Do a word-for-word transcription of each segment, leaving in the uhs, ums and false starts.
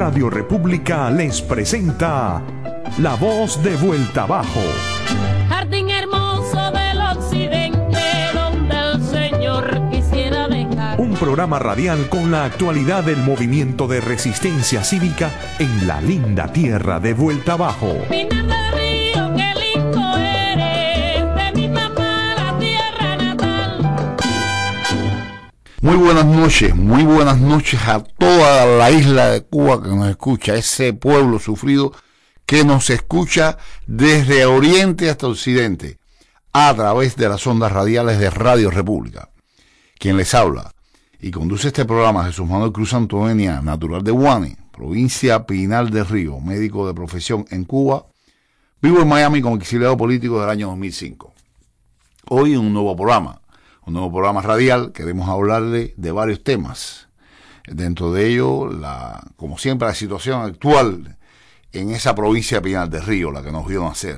Radio República les presenta La Voz de Vuelta Abajo. Jardín hermoso del occidente, donde el Señor quisiera dejar Un programa radial con la actualidad del movimiento de resistencia cívica en la linda tierra de Vuelta Abajo. Pinanda Río, qué lindo eres, de mi mamá la tierra natal. Muy buenas noches, muy buenas noches a toda la isla de Cuba que nos escucha, ese pueblo sufrido que nos escucha desde oriente hasta occidente, a través de las ondas radiales de Radio República. Quien les habla y conduce este programa, Jesús Manuel Cruz Santovenia, natural de Guane, provincia Pinar del Río, médico de profesión en Cuba, vivo en Miami como exiliado político del año dos mil cinco. Hoy un nuevo programa, un nuevo programa radial, queremos hablarle de varios temas. Dentro de ello, la, como siempre, la situación actual en esa provincia de Pinar del Río, la que nos vio nacer,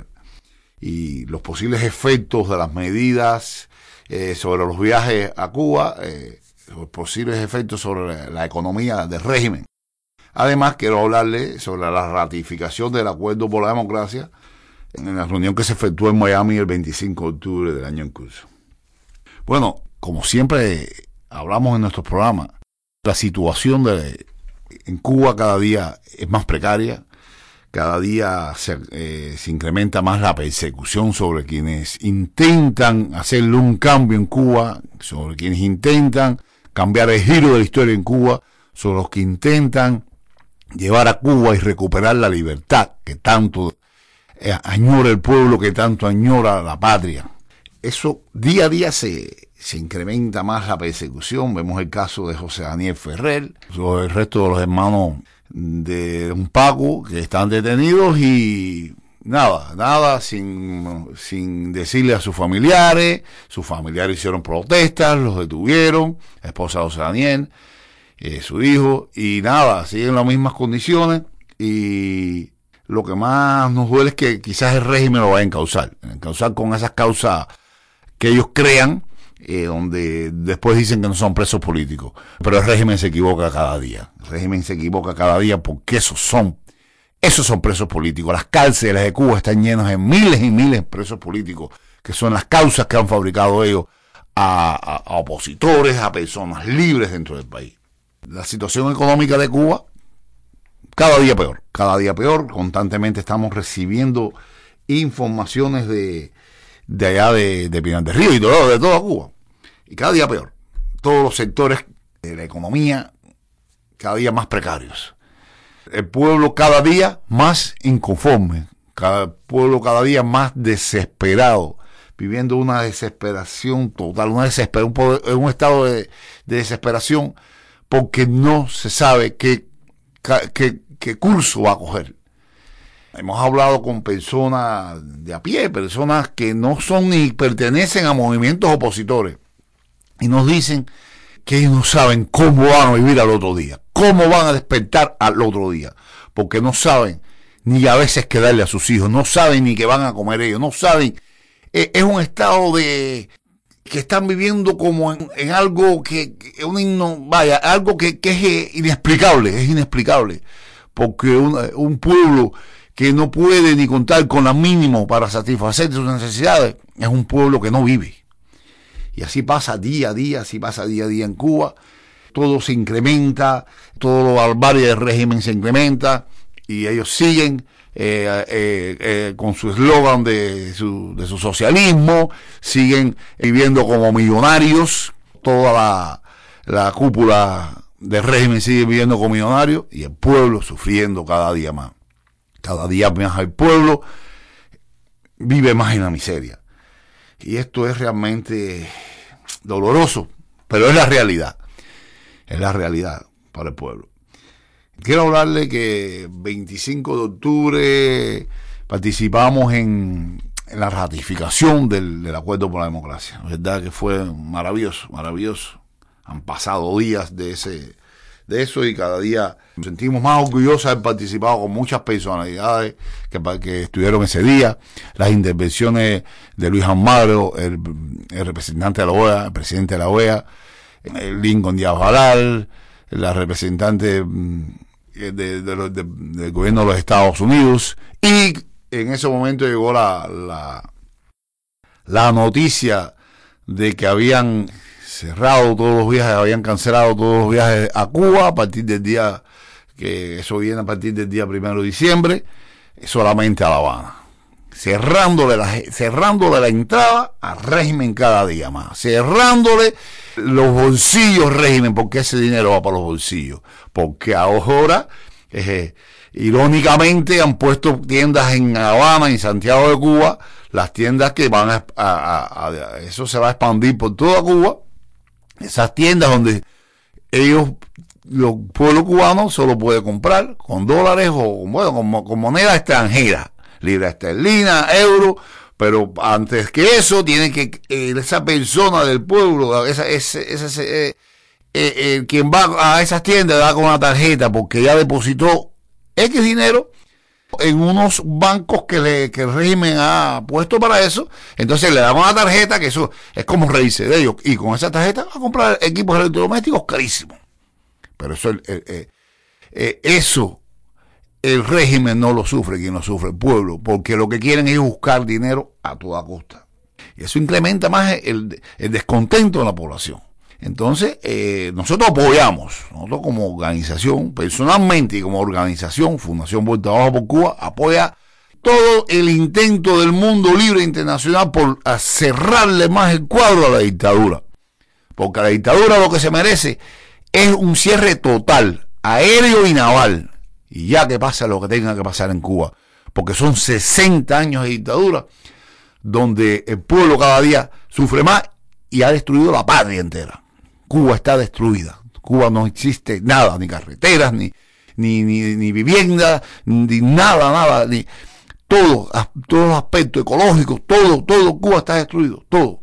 y los posibles efectos de las medidas eh, sobre los viajes a Cuba, eh, los posibles efectos sobre la economía del régimen. Además, quiero hablarle sobre la ratificación del Acuerdo por la Democracia en la reunión que se efectuó en Miami el veinticinco de octubre del año en curso. Bueno, como siempre hablamos en nuestros programas, la situación de, en Cuba cada día es más precaria. Cada día se, eh, se incrementa más la persecución sobre quienes intentan hacerle un cambio en Cuba, sobre quienes intentan cambiar el giro de la historia en Cuba, sobre los que intentan llevar a Cuba y recuperar la libertad que tanto eh, añora el pueblo, que tanto añora la patria. Eso día a día se, se incrementa más la persecución. Vemos el caso de José Daniel Ferrer, el resto de los hermanos de un Paco que están detenidos y nada, nada, sin, sin decirle a sus familiares. Sus familiares hicieron protestas, los detuvieron, la esposa de José Daniel, eh, su hijo, y nada, siguen las mismas condiciones. Y lo que más nos duele es que quizás el régimen lo va a encauzar, encauzar con esas causas que ellos crean, Eh, donde después dicen que no son presos políticos, pero el régimen se equivoca cada día, el régimen se equivoca cada día porque esos son, esos son presos políticos. Las cárceles de Cuba están llenas de miles y miles de presos políticos, que son las causas que han fabricado ellos a, a, a opositores, a personas libres dentro del país. La situación económica de Cuba, cada día peor, cada día peor, constantemente estamos recibiendo informaciones de de allá de, de Pinar del Río y de, de toda Cuba, y cada día peor, todos los sectores de la economía cada día más precarios, el pueblo cada día más inconforme, cada pueblo cada día más desesperado, viviendo una desesperación total, una desesperación, un, un estado de, de desesperación, porque no se sabe qué, qué, qué curso va a coger. Hemos hablado con personas de a pie, personas que no son ni pertenecen a movimientos opositores, y nos dicen que ellos no saben cómo van a vivir al otro día, cómo van a despertar al otro día, porque no saben ni a veces qué darle a sus hijos, no saben ni qué van a comer ellos, no saben. Es un estado de que están viviendo como en, en algo que, que un, vaya, algo que, que es inexplicable, es inexplicable, porque un, un pueblo que no puede ni contar con la mínimo para satisfacer sus necesidades, es un pueblo que no vive. Y así pasa día a día, así pasa día a día en Cuba. Todo se incrementa, todo lo barbarie del régimen se incrementa, y ellos siguen eh, eh, eh, con su eslogan de su, de su socialismo, siguen viviendo como millonarios, toda la, la cúpula del régimen sigue viviendo como millonarios, y el pueblo sufriendo cada día más. Cada día más el pueblo vive más en la miseria. Y esto es realmente doloroso, pero es la realidad. Es la realidad para el pueblo. Quiero hablarle que veinticinco de octubre participamos en, en la ratificación del, del Acuerdo por la Democracia. La verdad que fue maravilloso, maravilloso. Han pasado días de ese de eso y cada día nos sentimos más orgullosos de haber participado con muchas personalidades que, que estuvieron ese día. Las intervenciones de Luis Almagro, el, el representante de la O E A, el presidente de la O E A, el Lincoln Díaz Varal, la representante de, de, de, de, del gobierno de los Estados Unidos, y en ese momento llegó la, la, la noticia de que habían cerrado todos los viajes, habían cancelado todos los viajes a Cuba a partir del día, que eso viene a partir del día primero de diciembre, solamente a La Habana. Cerrándole la, cerrándole la entrada al régimen cada día más, cerrándole los bolsillos al régimen, porque ese dinero va para los bolsillos, porque ahora, eh, irónicamente, han puesto tiendas en La Habana, en Santiago de Cuba, las tiendas que van a, a, a, a eso se va a expandir por toda Cuba, esas tiendas donde ellos, los pueblos cubanos, solo pueden comprar con dólares o, bueno, con, con moneda extranjera, libra esterlina, euro, pero antes que eso tiene que eh, esa persona del pueblo, esa, ese, ese, eh, eh, eh, quien va a esas tiendas da con una tarjeta porque ya depositó X dinero en unos bancos que, le, que el régimen ha puesto para eso, entonces le dan una tarjeta que eso es como reírse de ellos, y con esa tarjeta va a comprar equipos electrodomésticos carísimos. Pero eso, el, el, el, el, eso el régimen no lo sufre, quien lo sufre, el pueblo, porque lo que quieren es buscar dinero a toda costa. Y eso incrementa más el, el descontento de la población. Entonces, eh, nosotros apoyamos, nosotros como organización, personalmente y como organización, Fundación Vuelta Abajo por Cuba, apoya todo el intento del mundo libre internacional por cerrarle más el cuadro a la dictadura. Porque a la dictadura lo que se merece es un cierre total, aéreo y naval. Y ya que pasa lo que tenga que pasar en Cuba, porque son sesenta años de dictadura, donde el pueblo cada día sufre más y ha destruido la patria entera. Cuba está destruida. Cuba no existe nada, ni carreteras, ni ni ni, ni vivienda, ni nada, nada, ni todo, todos los aspectos ecológicos, todo, todo, Cuba está destruido, todo.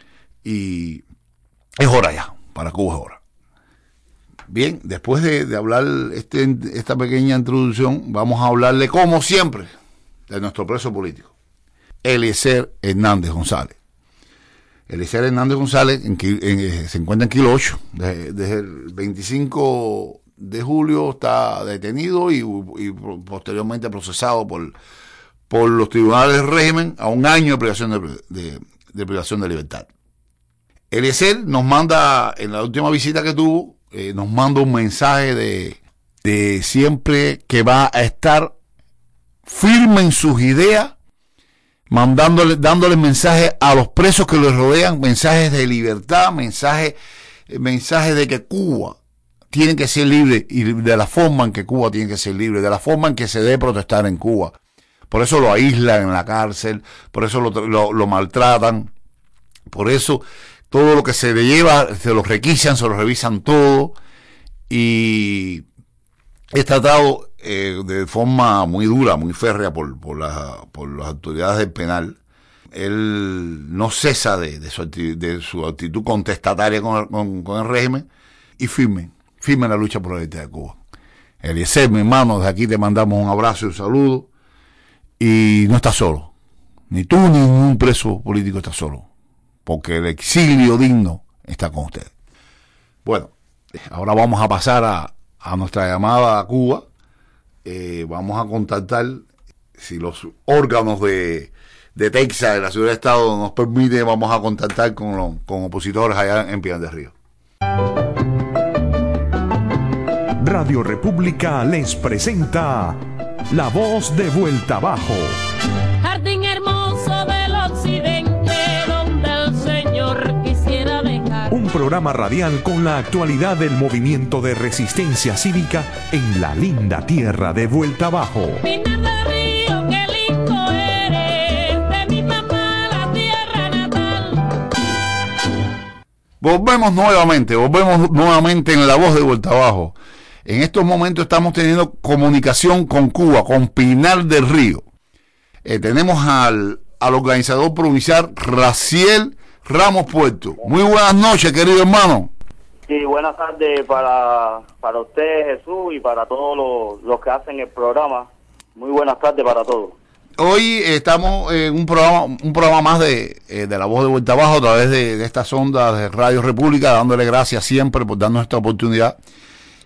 Y es hora ya, para Cuba es hora. Bien, después de, de hablar este, esta pequeña introducción, vamos a hablarle, como siempre, de nuestro preso político, Eliezer Hernández González. Eliezer Hernández González en, en, se encuentra en Kilo ocho. Desde, desde el veinticinco de julio está detenido y, y posteriormente procesado por, por los tribunales del régimen a un año de privación de, de, de privación de libertad. Eliezer nos manda, en la última visita que tuvo, Eh, nos manda un mensaje de, de siempre que va a estar firme en sus ideas, mandándole, dándole mensajes a los presos que los rodean, mensajes de libertad, mensajes, mensajes de que Cuba tiene que ser libre, y de la forma en que Cuba tiene que ser libre, de la forma en que se debe protestar en Cuba. Por eso lo aíslan en la cárcel, por eso lo, lo, lo maltratan, por eso todo lo que se le lleva, se lo requisan, se lo revisan todo, y es tratado eh, de forma muy dura, muy férrea por, por, la, por las autoridades del penal. Él no cesa de, de, su, de su actitud contestataria con el, con, con el régimen, y firme, firme en la lucha por la libertad de Cuba. Eliezer, mi hermano, desde aquí te mandamos un abrazo y un saludo, y no estás solo, ni tú ni ningún preso político está solo, porque el exilio digno está con usted. Bueno, ahora vamos a pasar a, a nuestra llamada a Cuba. Eh, vamos a contactar, si los órganos de, de Texas, de la Ciudad de Estado, nos permiten, vamos a contactar con, los, con opositores allá en Pinar del Río. Radio República les presenta La Voz de Vuelta Abajo. Jardín hermoso del occidente, donde el Señor quisiera dejar Un programa radial con la actualidad del movimiento de resistencia cívica en la linda tierra de Vuelta Abajo. Pinar del Río, qué lindo eres, de mi mamá la tierra natal. Volvemos nuevamente, volvemos nuevamente en La Voz de Vuelta Abajo. En estos momentos estamos teniendo comunicación con Cuba, con Pinar del Río. Eh, tenemos al, al organizador provincial Raciel Ramos Puerto. Muy buenas noches, querido hermano. Sí, buenas tardes para, para usted, Jesús, y para todos los, los que hacen el programa. Muy buenas tardes para todos. Hoy estamos en un programa un programa más de, eh, de La Voz de Vuelta Abajo a través de, de estas ondas de Radio República, dándole gracias siempre por darnos esta oportunidad.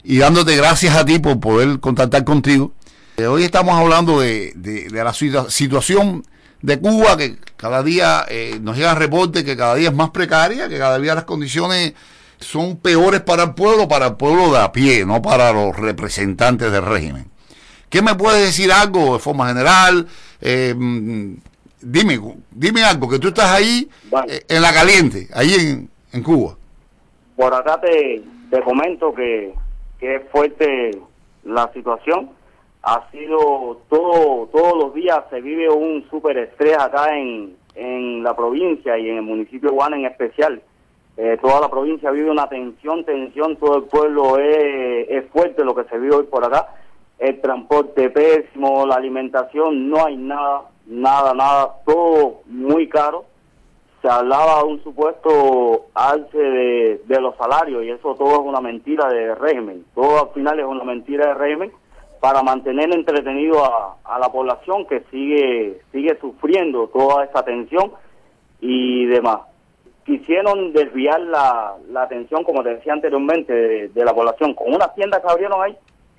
y dándote gracias a ti por poder contactar contigo. Eh, hoy estamos hablando de, de, de la situa situación de Cuba, que cada día eh, nos llegan reportes que cada día es más precaria, que cada día las condiciones son peores para el pueblo, para el pueblo de a pie, no para los representantes del régimen. ¿Qué me puedes decir algo de forma general? Eh, dime, dime algo, que tú estás ahí Vale. eh, en la caliente, ahí en, en Cuba. Por acá te, te comento que, que es fuerte la situación. Ha sido todo, todos los días se vive un súper estrés acá en, en la provincia y en el municipio de Guana en especial. Eh, toda la provincia vive una tensión, tensión, todo el pueblo es, es fuerte lo que se vive hoy por acá. El transporte pésimo, la alimentación, no hay nada, nada, nada, todo muy caro. Se hablaba de un supuesto alce de, de los salarios y eso todo es una mentira del régimen. Todo al final es una mentira del régimen para mantener entretenido a, a la población que sigue, sigue sufriendo toda esta tensión y demás. Quisieron desviar la, la atención, como te decía anteriormente, de, de la población. Con unas tiendas que abrieron ahí,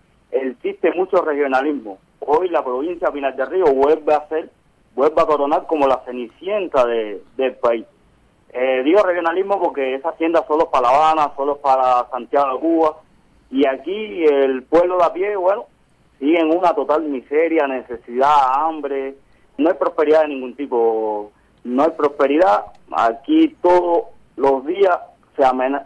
existe mucho regionalismo. Hoy la provincia de Pinar del Río vuelve a ser, vuelve a coronar como la cenicienta de, del país. Eh, digo regionalismo porque esas tiendas solo es para La Habana, solo es para Santiago de Cuba, y aquí el pueblo de a pie, bueno, sigue en una total miseria, necesidad, hambre, no hay prosperidad de ningún tipo, no hay prosperidad. Aquí todos los días se,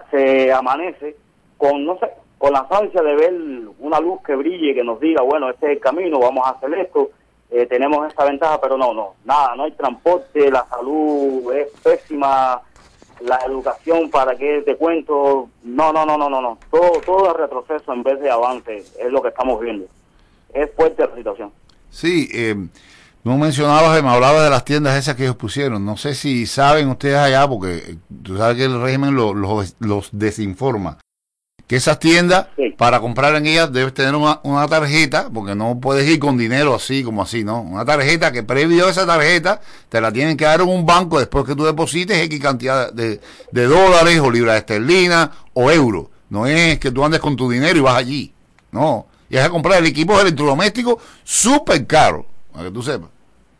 se amanece con, no sé, con la ansia de ver una luz que brille, que nos diga, bueno, este es el camino, vamos a hacer esto, eh, tenemos esta ventaja, pero no, no, nada, no hay transporte, la salud es pésima, la educación, para qué te cuento, no, no, no, no, no, no, todo, todo es retroceso en vez de avance, es lo que estamos viendo. Es fuerte la situación. Sí, eh, no mencionabas, me hablabas de las tiendas esas que ellos pusieron. No sé si saben ustedes allá, porque tú sabes que el régimen lo, lo, los desinforma. Que esas tiendas, sí, para comprar en ellas debes tener una, una tarjeta, porque no puedes ir con dinero así como así, ¿no? Una tarjeta que previo a esa tarjeta te la tienen que dar en un banco después que tú deposites X cantidad de, de dólares o libras esterlinas o euros. No es que tú andes con tu dinero y vas allí, no. Y es a comprar el equipo electrodoméstico súper caro, para que tú sepas.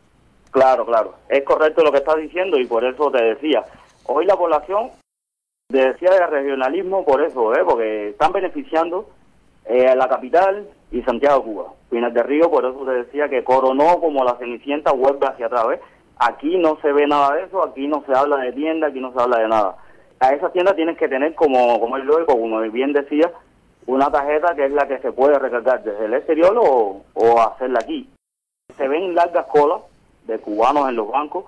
Claro, claro. Es correcto lo que estás diciendo y por eso te decía. Hoy la población, te decía de regionalismo por eso, ¿eh? Porque están beneficiando eh, a la capital y Santiago de Cuba. Pinar del Río, por eso te decía que coronó como la cenicienta, vuelve hacia atrás, ¿ves? Aquí no se ve nada de eso, aquí no se habla de tienda, aquí no se habla de nada. A esas tiendas tienes que tener, como, como es lógico, como bien decía, una tarjeta que es la que se puede recargar desde el exterior o, o hacerla aquí. Se ven largas colas de cubanos en los bancos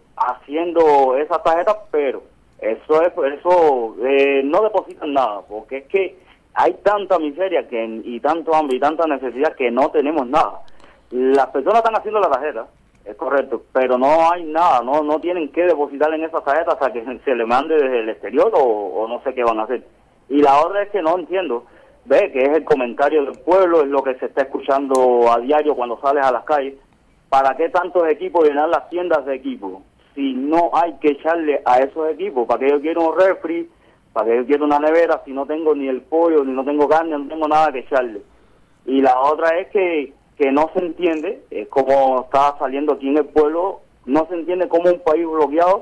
haciendo esas tarjetas, pero eso es eso eh, no depositan nada, porque es que hay tanta miseria que y tanto hambre y tanta necesidad que no tenemos nada. Las personas están haciendo la tarjeta, es correcto, pero no hay nada, no no tienen que depositar en esas tarjetas hasta que se le mande desde el exterior o, o no sé qué van a hacer. Y la otra es que no entiendo, ve que es el comentario del pueblo, es lo que se está escuchando a diario cuando sales a las calles. ¿Para qué tantos equipos llenar las tiendas de equipos? Si no hay que echarle a esos equipos, ¿para qué yo quiero un refri? ¿Para qué yo quiero una nevera si no tengo ni el pollo, ni no tengo carne, no tengo nada que echarle? Y la otra es que, que no se entiende, es como está saliendo aquí en el pueblo, no se entiende cómo un país bloqueado,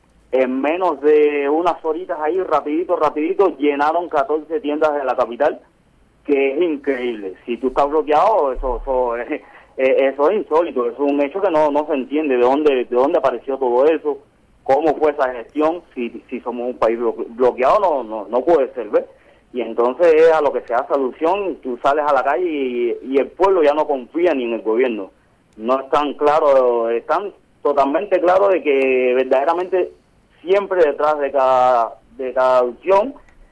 en menos de unas horitas ahí, rapidito, rapidito, llenaron catorce tiendas de la capital, que es increíble. Si tú estás bloqueado, eso, eso, eh, eh, eso es insólito, es un hecho que no no se entiende de dónde de dónde apareció todo eso, cómo fue esa gestión, si si somos un país bloqueado, no no no puede ser, ¿ves? Y entonces es a lo que se hace alusión, tú sales a la calle y, y el pueblo ya no confía ni en el gobierno. No están claros, están totalmente claros de que verdaderamente siempre detrás de cada de cada acción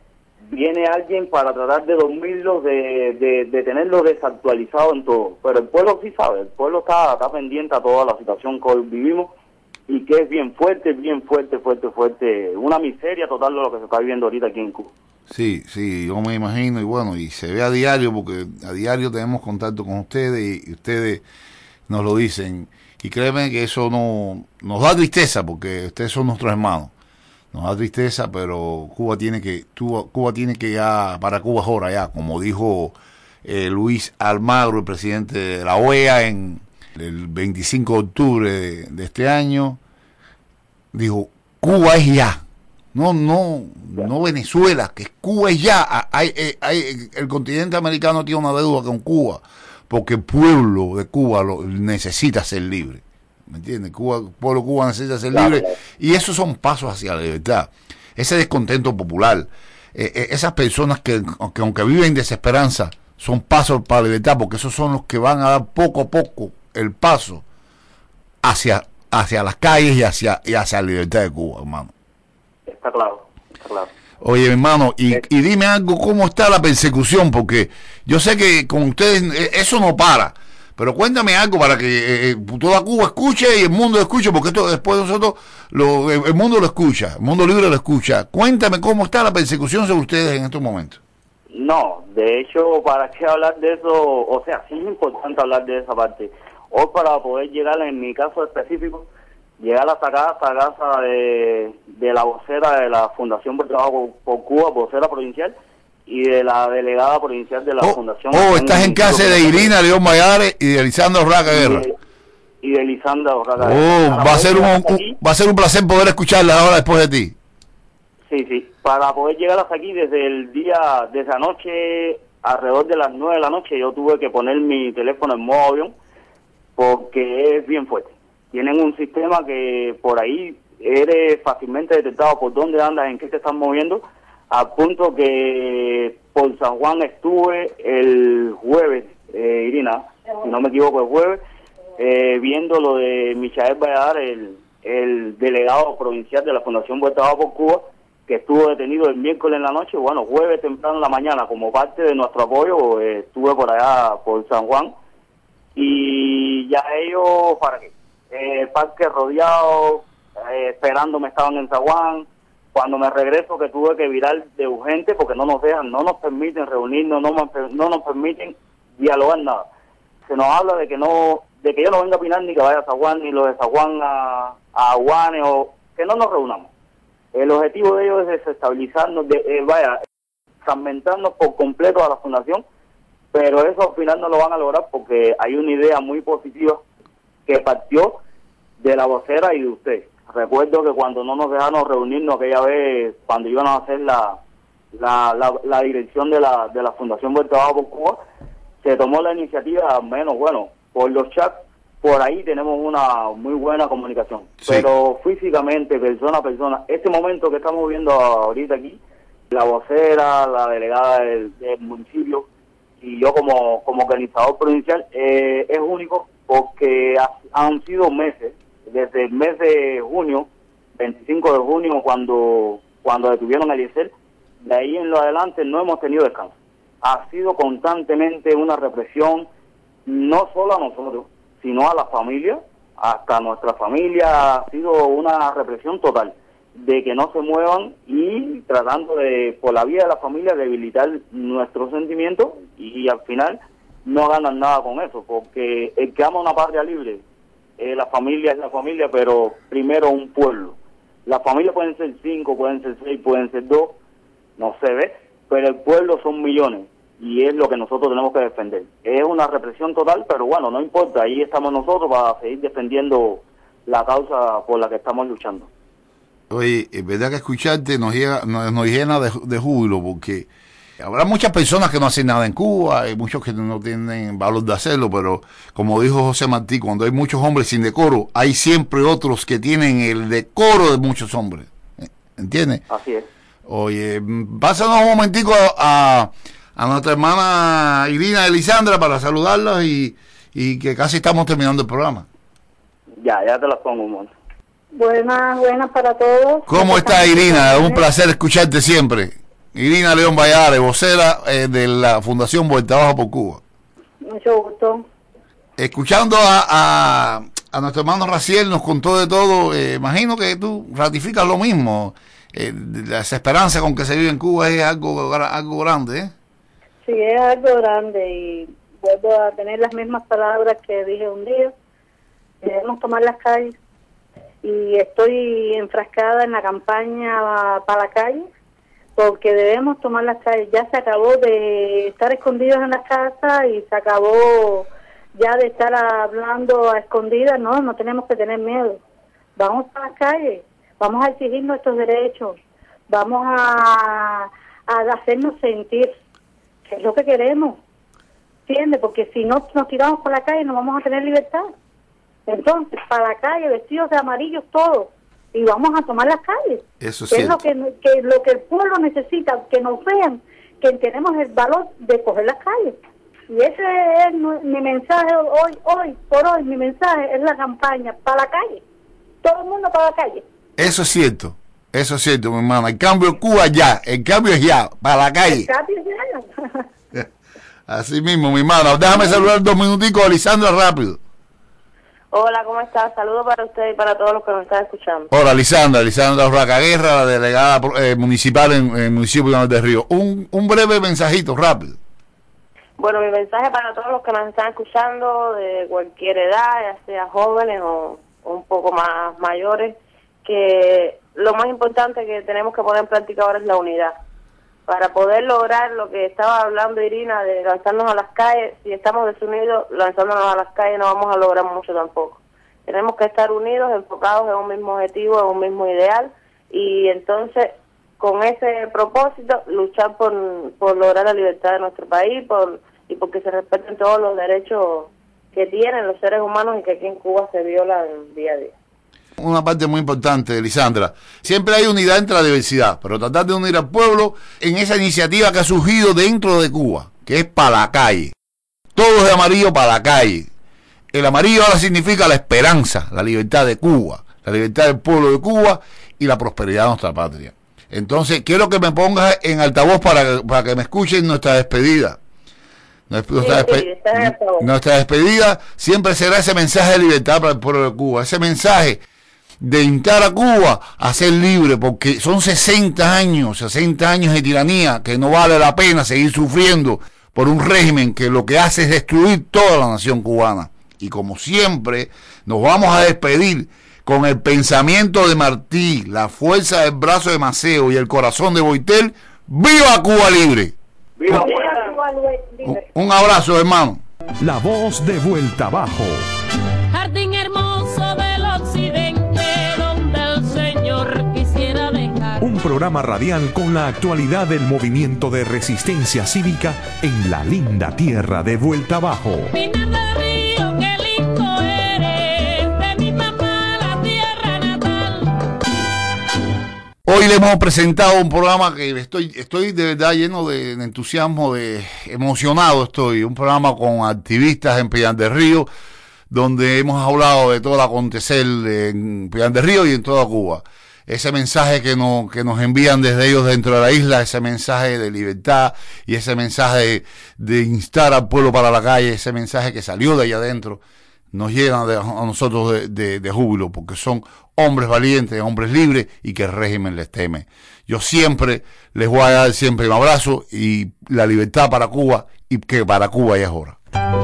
viene alguien para tratar de dormirlos, de, de, de tenerlos desactualizados en todo. Pero el pueblo sí sabe, el pueblo está, está pendiente a toda la situación que hoy vivimos y que es bien fuerte, bien fuerte, fuerte, fuerte. Una miseria total de lo que se está viviendo ahorita aquí en Cuba. Sí, sí, yo me imagino, y bueno, y se ve a diario, porque a diario tenemos contacto con ustedes y ustedes nos lo dicen. Y créeme que eso no nos da tristeza, porque ustedes son nuestros hermanos. nos da tristeza, pero Cuba tiene que, Cuba, Cuba tiene que ya, para Cuba es hora ya, como dijo eh, Luis Almagro, el presidente de la O E A, en el veinticinco de octubre de, de este año, dijo, Cuba es ya. No, no, no Venezuela, que Cuba es ya. Hay, hay, hay, el continente americano tiene una deuda con Cuba, porque el pueblo de Cuba lo, necesita ser libre. ¿Me entiendes? Cuba, el pueblo de Cuba necesita ser Claro, libre. claro. Y esos son pasos hacia la libertad. Ese descontento popular, eh, eh, esas personas que, que aunque viven en desesperanza, son pasos para la libertad, porque esos son los que van a dar poco a poco el paso hacia, hacia las calles y hacia, y hacia la libertad de Cuba, hermano. Está claro, está claro. Oye, hermano, y, y dime algo, ¿cómo está la persecución? Porque yo sé que con ustedes eh, eso no para, pero cuéntame algo para que eh, toda Cuba escuche y el mundo escuche, porque esto después nosotros, lo, el, el mundo lo escucha, el mundo libre lo escucha. Cuéntame cómo está la persecución sobre ustedes en estos momentos. No, de hecho, ¿para qué hablar de eso? O sea, sí es importante hablar de esa parte. Hoy, para poder llegar, en mi caso específico, llegar hasta acá, hasta casa de, de la vocera de la Fundación por Trabajo por Cuba, vocera provincial, y de la delegada provincial de la Oh, Fundación. oh estás en casa de Irina León Valladares y de Lisandro Raca Guerra. Y de Lisandra Urraca Oh, Guerra. va a ser un, Hasta un- aquí, va a ser un placer poder escucharla ahora después de ti. sí, sí, para poder llegar hasta aquí desde el día, desde anoche, alrededor de las nueve de la noche, yo tuve que poner mi teléfono en modo avión, porque es bien fuerte. Tienen un sistema que por ahí eres fácilmente detectado por dónde andas, en qué te estás moviendo, a punto que por San Juan estuve el jueves, eh, Irina, si no me equivoco, el jueves, eh, viendo lo de Michael Valladares, el, el delegado provincial de la Fundación Buen Trabajo por Cuba, que estuvo detenido el miércoles en la noche. Bueno, jueves temprano en la mañana, como parte de nuestro apoyo, eh, estuve por allá, por San Juan, y ya ellos, ¿para qué? Eh, parque rodeado, eh, esperándome, estaban en San Juan. Cuando me regreso, que tuve que virar de urgente, porque no nos dejan, no nos permiten reunirnos, no, nos- no nos permiten dialogar nada. Se nos habla de que no, de que yo no venga a opinar, ni que vaya a San Juan, ni los de San Juan a, a Aguane, o que no nos reunamos. El objetivo de ellos es desestabilizarnos, de, eh, vaya, fragmentarnos por completo a la fundación, pero eso al final no lo van a lograr porque hay una idea muy positiva que partió de la vocera y de usted. Recuerdo que cuando no nos dejaron reunirnos aquella vez, cuando iban a hacer la la, la, la dirección de la de la Fundación Buen Trabajo por Cuba, se tomó la iniciativa, al menos, bueno, por los chats, por ahí tenemos una muy buena comunicación. Sí. Pero físicamente, persona a persona, este momento que estamos viendo ahorita aquí, la vocera, la delegada del, del municipio y yo como, como organizador provincial, eh, es único porque ha- han sido meses, desde el mes de junio, veinticinco de junio, cuando cuando detuvieron a Eliezer, de ahí en lo adelante no hemos tenido descanso. Ha sido constantemente una represión, no solo a nosotros, sino a la familia, hasta nuestra familia, ha sido una represión total, de que no se muevan y tratando de, por la vía de la familia, debilitar nuestros sentimientos y al final no ganan nada con eso, porque el que ama una patria libre, eh, la familia es la familia, pero primero un pueblo. Las familias pueden ser cinco, pueden ser seis, pueden ser dos, no se ve, pero el pueblo son millones y es lo que nosotros tenemos que defender. Es una represión total, pero bueno, no importa, ahí estamos nosotros para seguir defendiendo la causa por la que estamos luchando. Oye, es verdad que escucharte nos, llega, nos, nos llena de, de júbilo, porque habrá muchas personas que no hacen nada en Cuba, hay muchos que no tienen valor de hacerlo, pero como dijo José Martí, cuando hay muchos hombres sin decoro, hay siempre otros que tienen el decoro de muchos hombres. ¿Entiendes? Así es. Oye, pásanos un momentico a, a nuestra hermana Irina Elisandra para saludarla y, y que casi estamos terminando el programa. Ya, ya te las pongo un momento. Buenas, buenas para todos. ¿Cómo está Irina? Un placer escucharte siempre. Irina León Valladares, vocera eh, de la Fundación Buen Trabajo por Cuba. Mucho gusto. Escuchando a, a, a nuestro hermano Raciel, nos contó de todo. Eh, imagino que tú ratificas lo mismo. Eh, la esperanza con que se vive en Cuba es algo, algo grande, ¿eh? Sí, es algo grande y vuelvo a tener las mismas palabras que dije un día. Debemos tomar las calles y estoy enfrascada en la campaña para la calle, porque debemos tomar las calles. Ya se acabó de estar escondidos en las casas y se acabó ya de estar hablando a escondidas. No, no tenemos que tener miedo. Vamos a las calles, vamos a exigir nuestros derechos, vamos a, a hacernos sentir que es lo que queremos, ¿entiendes? Porque si no nos tiramos por la calle no vamos a tener libertad. Entonces, para la calle, vestidos de amarillos todos, y vamos a tomar las calles. Eso es que es cierto. lo que, que lo que el pueblo necesita, que nos vean, que tenemos el valor de coger las calles. Y ese es mi mensaje hoy, hoy, por hoy, mi mensaje es la campaña, para la calle. Todo el mundo para la calle. Eso es cierto, eso es cierto, mi hermana. El cambio en Cuba ya, el cambio es ya, para la calle. El cambio es ya. Así mismo, mi hermana. Déjame saludar dos minuticos a Lisandra rápido. Hola, ¿cómo estás? Saludos para usted y para todos los que nos están escuchando. Hola, Lisandra, Lisandra Urraca Guerra, la delegada eh, municipal en, en el municipio de Pinar del Río. Un, un breve mensajito, rápido. Bueno, mi mensaje para todos los que nos están escuchando, de cualquier edad, ya sea jóvenes o, o un poco más mayores, que lo más importante que tenemos que poner en práctica ahora es la unidad. Para poder lograr lo que estaba hablando Irina, de lanzarnos a las calles, si estamos desunidos, lanzándonos a las calles no vamos a lograr mucho tampoco. Tenemos que estar unidos, enfocados en un mismo objetivo, en un mismo ideal, y entonces, con ese propósito, luchar por, por lograr la libertad de nuestro país, por y porque se respeten todos los derechos que tienen los seres humanos y que aquí en Cuba se violan día a día. Una parte muy importante, Lisandra. Siempre hay unidad entre la diversidad, pero tratar de unir al pueblo en esa iniciativa que ha surgido dentro de Cuba, que es para la calle. Todos de amarillo para la calle. El amarillo ahora significa la esperanza, la libertad de Cuba, la libertad del pueblo de Cuba y la prosperidad de nuestra patria. Entonces, quiero que me pongas en altavoz para, para que me escuchen nuestra despedida. Nuestra, Sí, sí, despe está en altavoz. nuestra despedida siempre será ese mensaje de libertad para el pueblo de Cuba, ese mensaje de instar a Cuba a ser libre, porque son sesenta años, sesenta años de tiranía que no vale la pena seguir sufriendo por un régimen que lo que hace es destruir toda la nación cubana. Y como siempre, nos vamos a despedir con el pensamiento de Martí, la fuerza del brazo de Maceo y el corazón de Boitel. ¡Viva Cuba libre! ¡Viva Viva Cuba! Cuba libre. Un abrazo, hermano. La voz de Vuelta Abajo. Jardín hermoso del occidente, donde el Señor quisiera dejar. Un programa radial con la actualidad del movimiento de resistencia cívica en la linda tierra de Vuelta Abajo. Pinar del Río, qué lindo eres, de mi mamá la tierra natal. Hoy le hemos presentado un programa que estoy estoy de verdad lleno de, de entusiasmo, de emocionado estoy. Un programa con activistas en Pinar del Río, donde hemos hablado de todo el acontecer en Pinar del Río y en toda Cuba. Ese mensaje que nos, que nos envían desde ellos dentro de la isla, ese mensaje de libertad y ese mensaje de, de instar al pueblo para la calle, ese mensaje que salió de allá adentro, nos llena de, a nosotros de, de, de júbilo, porque son hombres valientes, hombres libres y que el régimen les teme. Yo siempre les voy a dar siempre un abrazo y la libertad para Cuba, y que para Cuba ya es hora.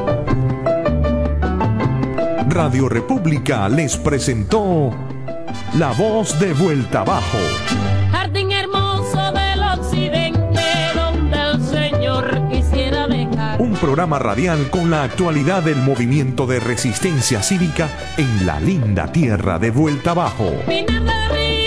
Radio República les presentó La voz de Vuelta Abajo. Jardín hermoso del occidente, donde el Señor quisiera dejar. Un programa radial con la actualidad del movimiento de resistencia cívica en la linda tierra de Vuelta Abajo. Pinar del Río.